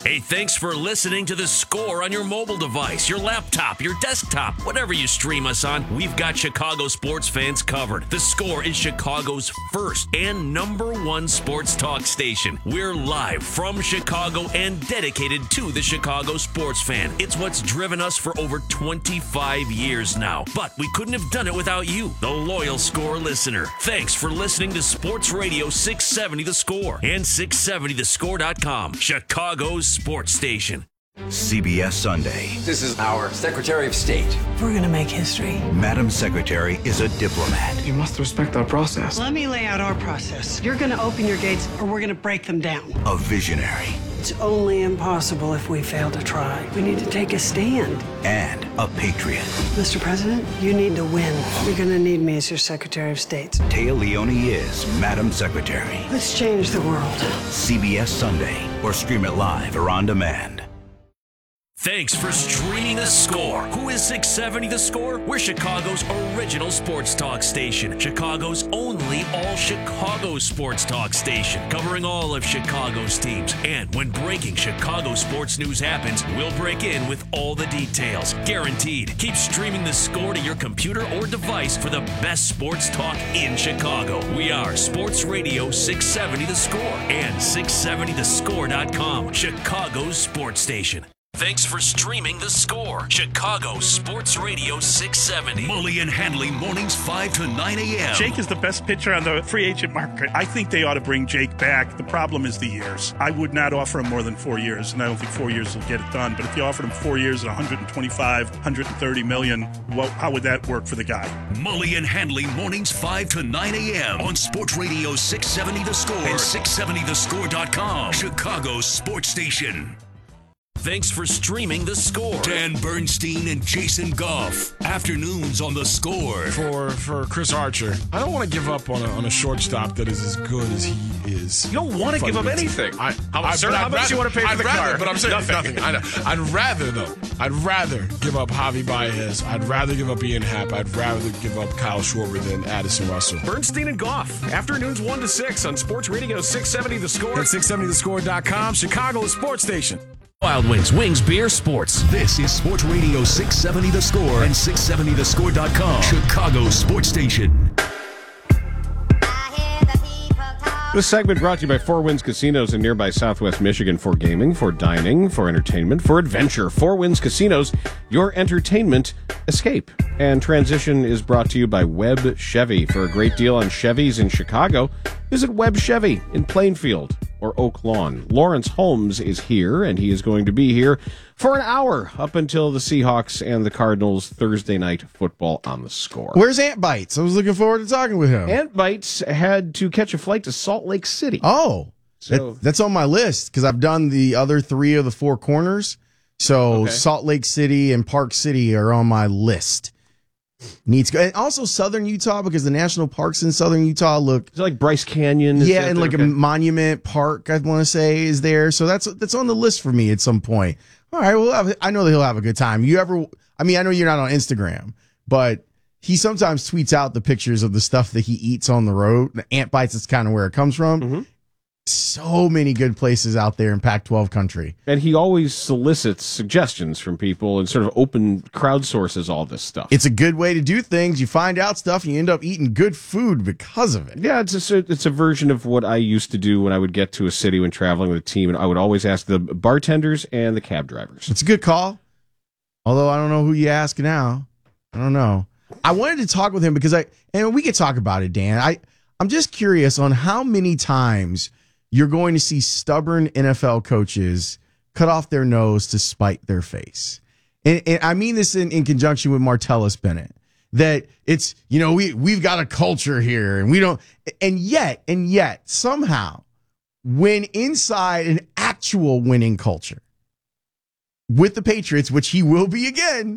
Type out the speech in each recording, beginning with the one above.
Hey, thanks for listening to The Score on your mobile device, your laptop, your desktop, whatever you stream us on. We've got Chicago sports fans covered. The Score is Chicago's first and number one sports talk station. We're live from Chicago and dedicated to the Chicago sports fan. It's what's driven us for over 25 years now. But we couldn't have done it without you, the loyal Score listener. Thanks for listening to Sports Radio 670 The Score and 670thescore.com, Chicago's sports station. CBS Sunday. This is our Secretary of State. We're going to make history. Madam Secretary is a diplomat. You must respect our process. Let me lay out our process. You're going to open your gates or we're going to break them down. A visionary. It's only impossible if we fail to try. We need to take a stand. And a patriot. Mr. President, you need to win. You're going to need me as your Secretary of State. Taya Leone is Madam Secretary. Let's change the world. CBS Sunday. Or stream it live or on demand. Thanks for streaming The Score. Who is 670 The Score? We're Chicago's original sports talk station. Chicago's only all-Chicago sports talk station. Covering all of Chicago's teams. And when breaking Chicago sports news happens, we'll break in with all the details. Guaranteed. Keep streaming The Score to your computer or device for the best sports talk in Chicago. We are Sports Radio 670 The Score and 670thescore.com, Chicago's sports station. Thanks for streaming The Score. Chicago Sports Radio 670. Mully and Handley mornings 5 to 9 a.m. Jake is the best pitcher on the free agent market. I think they ought to bring Jake back. The problem is the years. I would not offer him more than 4 years, and I don't think 4 years will get it done. But if you offered him 4 years at $125, $130 million, well, how would that work for the guy? Mully and Handley mornings 5 to 9 a.m. on Sports Radio 670 The Score and 670thescore.com, Chicago's sports station. Thanks for streaming The Score. Dan Bernstein and Jason Goff. Afternoons on The Score. For Chris Archer, I don't want to give up on a shortstop that is as good as he is. You don't want to give up anything. How much do you want to pay for the car? But I'm saying nothing. I know. I'd rather give up Javi Baez. I'd rather give up Ian Happ. I'd rather give up Kyle Schwarber than Addison Russell. Bernstein and Goff. Afternoons 1 to 6 on Sports Radio 670 The Score. And 670thescore.com, Chicago's sports station. Wild Wings, Wings, Beer, Sports. This is Sports Radio 670 The Score and 670thescore.com, Chicago's sports station. This segment brought to you by Four Winds Casinos in nearby Southwest Michigan for gaming, for dining, for entertainment, for adventure. Four Winds Casinos, your entertainment escape. And transition is brought to you by Webb Chevy. For a great deal on Chevys in Chicago, visit Webb Chevy in Plainfield or Oak Lawn. Lawrence Holmes is here, and he is going to be here for an hour up until the Seahawks and the Cardinals Thursday night football on The Score. Where's Ant Bites? I was looking forward to talking with him. Ant Bites had to catch a flight to Salt Lake City. Oh, so that's on my list because I've done the other 3 of the 4 corners. So Salt Lake City and Park City are on my list. Needs to go. And also Southern Utah, because the national parks in Southern Utah look... Is it like Bryce Canyon? Yeah, and like a monument park, I want to say, is there. So that's on the list for me at some point. All right, well, I know that he'll have a good time. I know you're not on Instagram, but he sometimes tweets out the pictures of the stuff that he eats on the road. The Ant Bites is kind of where it comes from. Mm-hmm. So many good places out there in Pac-12 country. And he always solicits suggestions from people and sort of open crowdsources all this stuff. It's a good way to do things. You find out stuff and you end up eating good food because of it. Yeah, it's a version of what I used to do when I would get to a city when traveling with a team, and I would always ask the bartenders and the cab drivers. It's a good call. Although I don't know who you ask now. I don't know. I wanted to talk with him because and we could talk about it, Dan. I'm just curious on how many times you're going to see stubborn NFL coaches cut off their nose to spite their face. And I mean this in conjunction with Martellus Bennett, that it's, we've got a culture here and we don't, and yet somehow when inside an actual winning culture with the Patriots, which he will be again,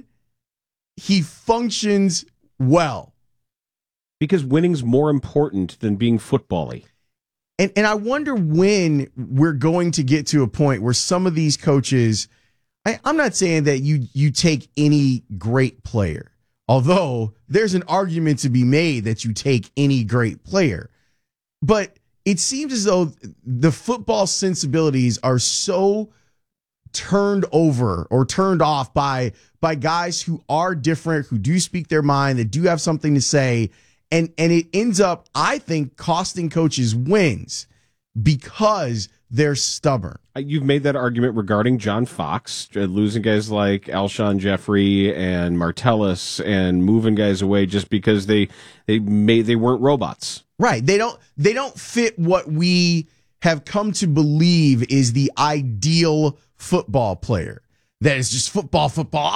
he functions well. Because winning's more important than being football-y. And I wonder when we're going to get to a point where some of these coaches, I'm not saying that you take any great player, although there's an argument to be made that you take any great player. But it seems as though the football sensibilities are so turned over or turned off by guys who are different, who do speak their mind, that do have something to say. And it ends up, I think, costing coaches wins because they're stubborn. You've made that argument regarding John Fox, losing guys like Alshon Jeffrey and Martellus and moving guys away just because they weren't robots. Right. They don't fit what we have come to believe is the ideal football player. That is just football.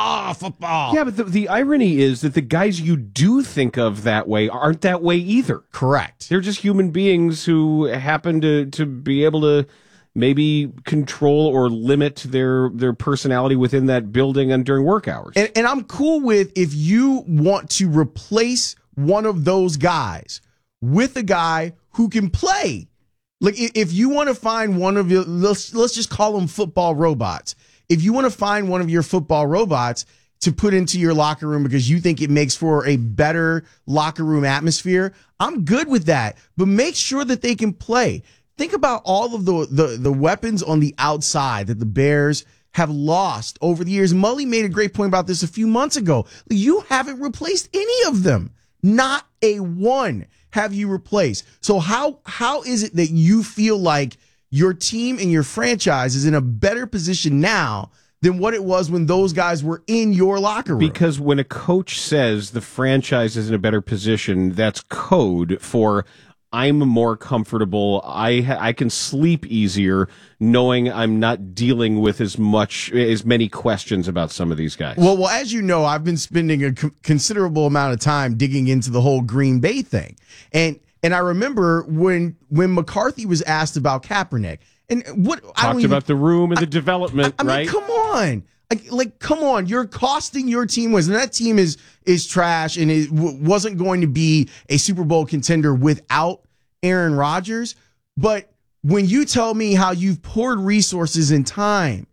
Yeah, but the irony is that the guys you do think of that way aren't that way either. Correct. They're just human beings who happen to be able to maybe control or limit their personality within that building and during work hours. And I'm cool with if you want to replace one of those guys with a guy who can play. Like if you want to find one of your, let's just call them football robots. If you want to find one of your football robots to put into your locker room because you think it makes for a better locker room atmosphere, I'm good with that. But make sure that they can play. Think about all of the weapons on the outside that the Bears have lost over the years. Mully made a great point about this a few months ago. You haven't replaced any of them. Not a one have you replaced. So how is it that you feel like your team and your franchise is in a better position now than what it was when those guys were in your locker room? Because when a coach says the franchise is in a better position, that's code for I'm more comfortable. I can sleep easier knowing I'm not dealing with as many questions about some of these guys. Well, as you know, I've been spending a considerable amount of time digging into the whole Green Bay thing. And I remember when McCarthy was asked about Kaepernick and talked about the room and the development, I mean, right? Come on. Come on. You're costing your team wins. And that team is trash and it wasn't going to be a Super Bowl contender without Aaron Rodgers. But when you tell me how you've poured resources and time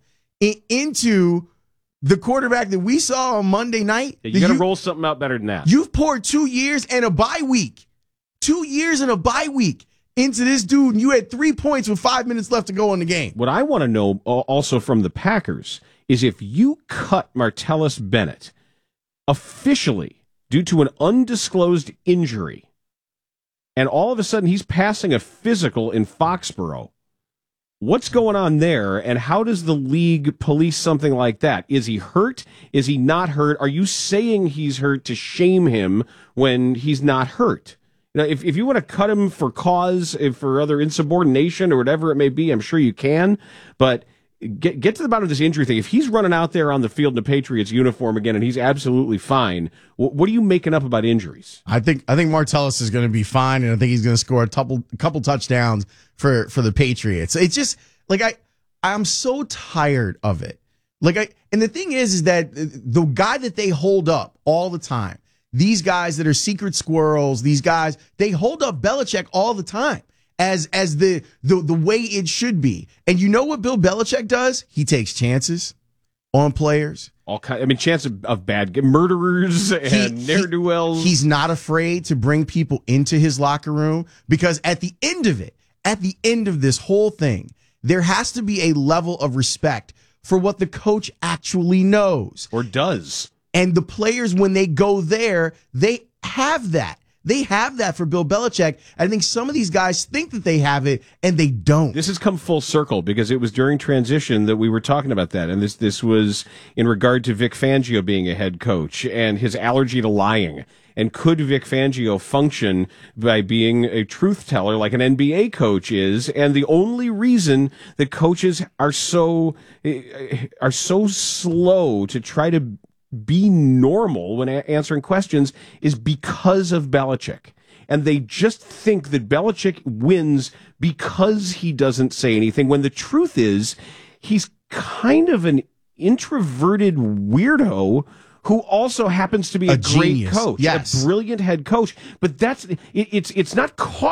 into the quarterback that we saw on Monday night. You got to roll something out better than that. You've poured 2 years and a bye week. 2 years and a bye week into this dude, and you had 3 points with 5 minutes left to go in the game. What I want to know also from the Packers is if you cut Martellus Bennett officially due to an undisclosed injury, and all of a sudden he's passing a physical in Foxborough, what's going on there, and how does the league police something like that? Is he hurt? Is he not hurt? Are you saying he's hurt to shame him when he's not hurt? Now, if you want to cut him for cause, for other insubordination or whatever it may be, I'm sure you can. But get to the bottom of this injury thing. If he's running out there on the field in a Patriots uniform again and he's absolutely fine, what are you making up about injuries? I think Martellus is going to be fine, and I think he's going to score a couple touchdowns for the Patriots. It's just like I'm so tired of it. And the thing is that the guy that they hold up all the time, these guys that are secret squirrels, these guys, they hold up Belichick all the time as the way it should be. And you know what Bill Belichick does? He takes chances on players. Chance of bad murderers and ne'er-do-wells. He's not afraid to bring people into his locker room because at the end of this whole thing, there has to be a level of respect for what the coach actually knows. Or does. And the players, when they go there, they have that. They have that for Bill Belichick. I think some of these guys think that they have it, and they don't. This has come full circle because it was during transition that we were talking about that. And this was in regard to Vic Fangio being a head coach and his allergy to lying. And could Vic Fangio function by being a truth teller like an NBA coach is? And the only reason that coaches are so slow to try to be normal when answering questions is because of Belichick. And they just think that Belichick wins because he doesn't say anything, when the truth is he's kind of an introverted weirdo who also happens to be a great genius. coach, yes. A brilliant head coach. But it's not causal.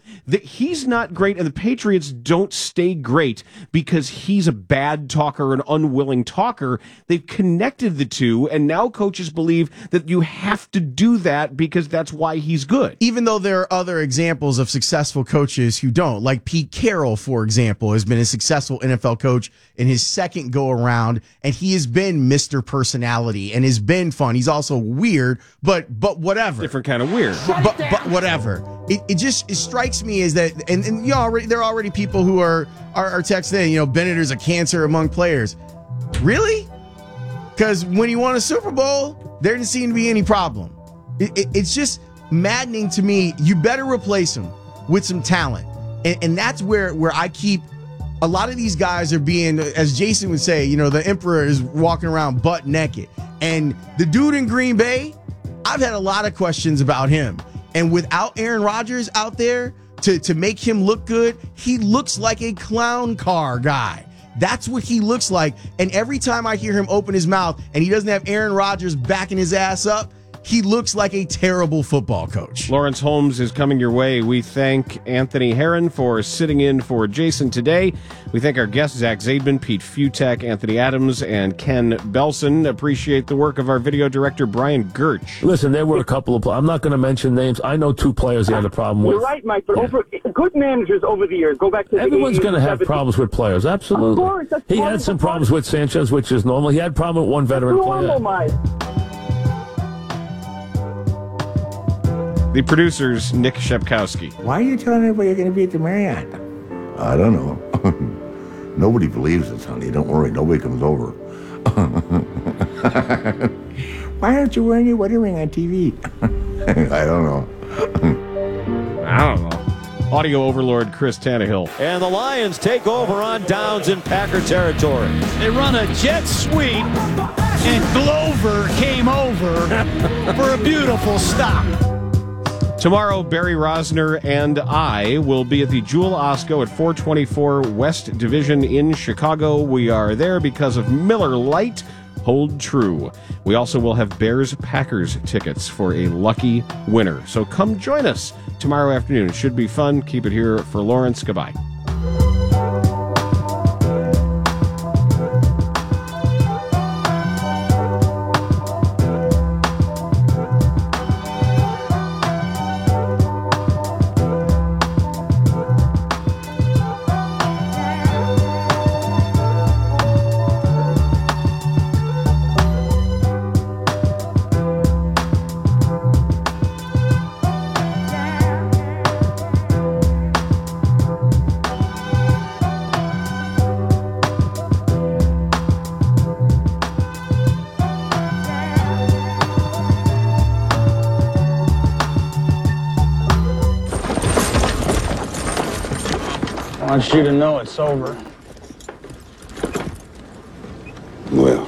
That he's not great, and the Patriots don't stay great because he's a bad talker, an unwilling talker. They've connected the two, and now coaches believe that you have to do that because that's why he's good. Even though there are other examples of successful coaches who don't, like Pete Carroll, for example, has been a successful NFL coach in his second go around, and he has been Mr. Personality and has been fun. He's also weird, but whatever. Different kind of weird. But whatever. It strikes me as that, and you know, there are already people who are texting, you know, Bennett is a cancer among players. Really? Because when he won a Super Bowl, there didn't seem to be any problem. It's just maddening to me. You better replace him with some talent. And that's where I keep, a lot of these guys are being, as Jason would say, you know, the emperor is walking around butt naked. And the dude in Green Bay, I've had a lot of questions about him. And without Aaron Rodgers out there to make him look good, he looks like a clown car guy. That's what he looks like. And every time I hear him open his mouth and he doesn't have Aaron Rodgers backing his ass up, he looks like a terrible football coach. Lawrence Holmes is coming your way. We thank Anthony Herron for sitting in for Jason today. We thank our guests, Zach Zaidman, Pete Futek, Anthony Adams, and Ken Belson. Appreciate the work of our video director, Brian Gertch. Listen, there were a couple of, I'm not going to mention names. I know 2 players he had a problem with. You're right, Mike, but good managers over the years, go back to the Everyone's going to have 70s. problems with players, absolutely. Of course, he had some problems with Sanchez, which is normal. He had a problem with one veteran player. Mike. The producer's Nick Shepkowski. Why are you telling everybody you're going to be at the Marriott? I don't know. Nobody believes us, honey. Don't worry. Nobody comes over. Why aren't you wearing your wedding ring on TV? I don't know. I don't know. Audio overlord Chris Tannehill. And the Lions take over on downs in Packer territory. They run a jet sweep, and Glover came over for a beautiful stop. Tomorrow, Barry Rosner and I will be at the Jewel Osco at 424 West Division in Chicago. We are there because of Miller Lite. Hold true. We also will have Bears-Packers tickets for a lucky winner. So come join us tomorrow afternoon. It should be fun. Keep it here for Lawrence. Goodbye. I want you to know it's over. Well,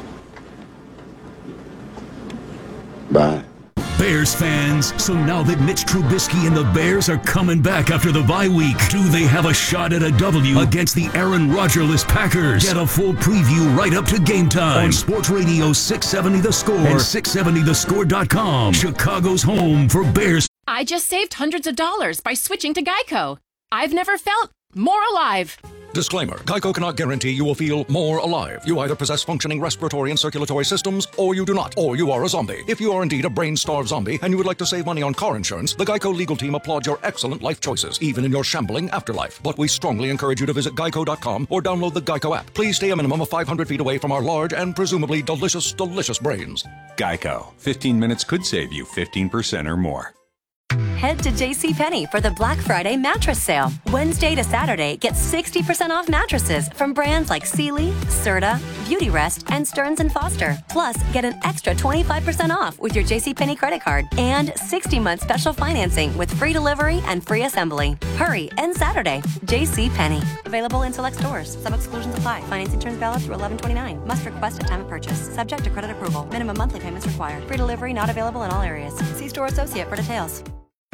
bye. Bears fans, so now that Mitch Trubisky and the Bears are coming back after the bye week, do they have a shot at a W against the Aaron Rodgers-less Packers? Get a full preview right up to game time on Sports Radio 670 The Score and 670thescore.com. Chicago's home for Bears. I just saved hundreds of dollars by switching to Geico. I've never felt more alive. Disclaimer. Geico cannot guarantee you will feel more alive. You either possess functioning respiratory and circulatory systems, or you do not, or you are a zombie. If you are indeed a brain-starved zombie and you would like to save money on car insurance, the Geico legal team applauds your excellent life choices, even in your shambling afterlife. But we strongly encourage you to visit geico.com or download the Geico app. Please stay a minimum of 500 feet away from our large and presumably delicious, delicious brains. Geico. 15 minutes could save you 15% or more. Head to JCPenney for the Black Friday mattress sale. Wednesday to Saturday, get 60% off mattresses from brands like Sealy, Serta, Beautyrest, and Stearns & Foster. Plus, get an extra 25% off with your JCPenney credit card and 60-month special financing with free delivery and free assembly. Hurry, end Saturday. JCPenney. Available in select stores. Some exclusions apply. Financing terms valid through 11/29. Must request at time of purchase. Subject to credit approval. Minimum monthly payments required. Free delivery not available in all areas. See store associate for details.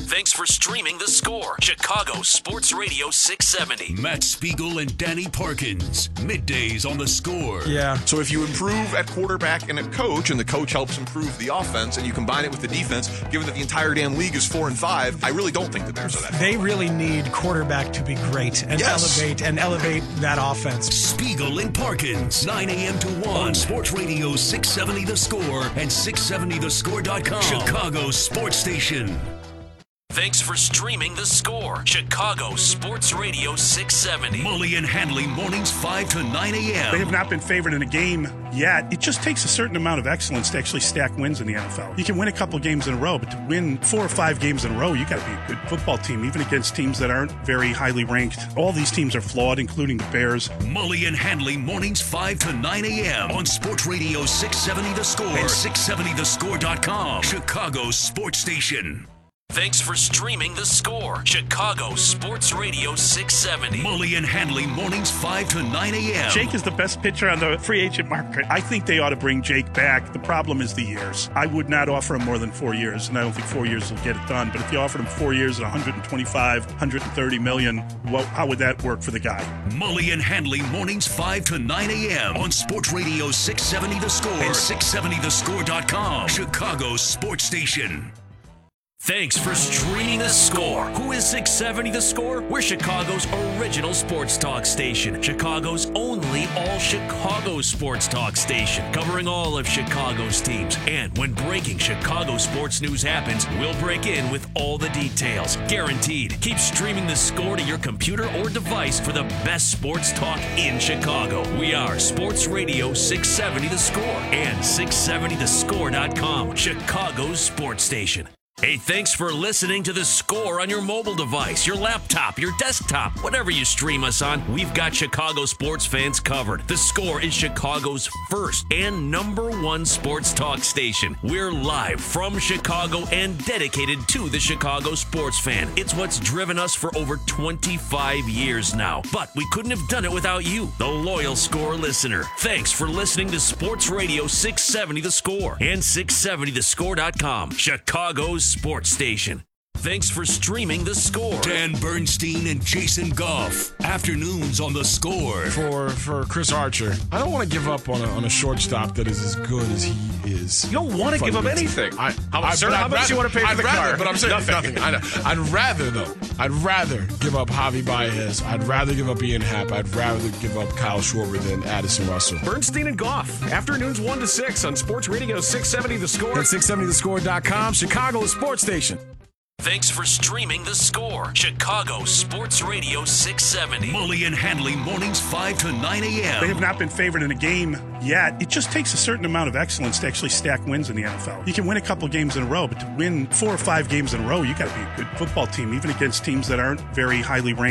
Thanks for streaming The Score, Chicago Sports Radio 670. Matt Spiegel and Danny Parkins, middays on The Score. Yeah. So if you improve at quarterback and at coach, and the coach helps improve the offense, and you combine it with the defense, given that the entire damn league is 4-5, I really don't think the Bears are that. They really need quarterback to be great and elevate that offense. Spiegel and Parkins, 9 a.m. to 1 on Sports Radio 670 The Score and 670thescore.com. Chicago Sports Station. Thanks for streaming The Score, Chicago Sports Radio 670. Mully and Handley, mornings 5 to 9 a.m. They have not been favored in a game yet. It just takes a certain amount of excellence to actually stack wins in the NFL. You can win a couple games in a row, but to win 4 or 5 games in a row, you got to be a good football team, even against teams that aren't very highly ranked. All these teams are flawed, including the Bears. Mully and Handley, mornings 5 to 9 a.m. on Sports Radio 670 The Score and 670thescore.com. Chicago Sports Station. Thanks for streaming The Score, Chicago Sports Radio 670. Mully and Handley, mornings 5 to 9 a.m. Jake is the best pitcher on the free agent market. I think they ought to bring Jake back. The problem is the years. I would not offer him more than 4 years, and I don't think 4 years will get it done. But if you offered him 4 years at $125, $130 million, well, how would that work for the guy? Mully and Handley, mornings 5 to 9 a.m. on Sports Radio 670 The Score and 670thescore.com. Chicago Sports Station. Thanks for streaming The Score. Who is 670 The Score? We're Chicago's original sports talk station. Chicago's only all-Chicago sports talk station. Covering all of Chicago's teams. And when breaking Chicago sports news happens, we'll break in with all the details. Guaranteed. Keep streaming The Score to your computer or device for the best sports talk in Chicago. We are Sports Radio 670 The Score and 670thescore.com. Chicago's sports station. Hey, thanks for listening to The Score on your mobile device, your laptop, your desktop, whatever you stream us on. We've got Chicago sports fans covered. The Score is Chicago's first and #1 sports talk station. We're live from Chicago and dedicated to the Chicago sports fan. It's what's driven us for over 25 years now. But we couldn't have done it without you, the loyal Score listener. Thanks for listening to Sports Radio 670 The Score and 670thescore.com. Chicago's sports station. Thanks for streaming The Score. Dan Bernstein and Jason Goff. Afternoons on The Score. For Chris Archer, I don't want to give up on a shortstop that is as good as he is. You don't want to give up anything. How much do you want to pay for the car? But I'm saying nothing. I know. I'd rather give up Javi Baez. I'd rather give up Ian Happ. I'd rather give up Kyle Schwarber than Addison Russell. Bernstein and Goff. Afternoons 1 to 6 on Sports Radio 670 The Score and 670thescore.com. Chicago's sports station. Thanks for streaming The Score, Chicago Sports Radio 670. Mully and Handley, mornings 5 to 9 a.m. They have not been favored in a game yet. It just takes a certain amount of excellence to actually stack wins in the NFL. You can win a couple games in a row, but to win 4 or 5 games in a row, you got to be a good football team, even against teams that aren't very highly ranked.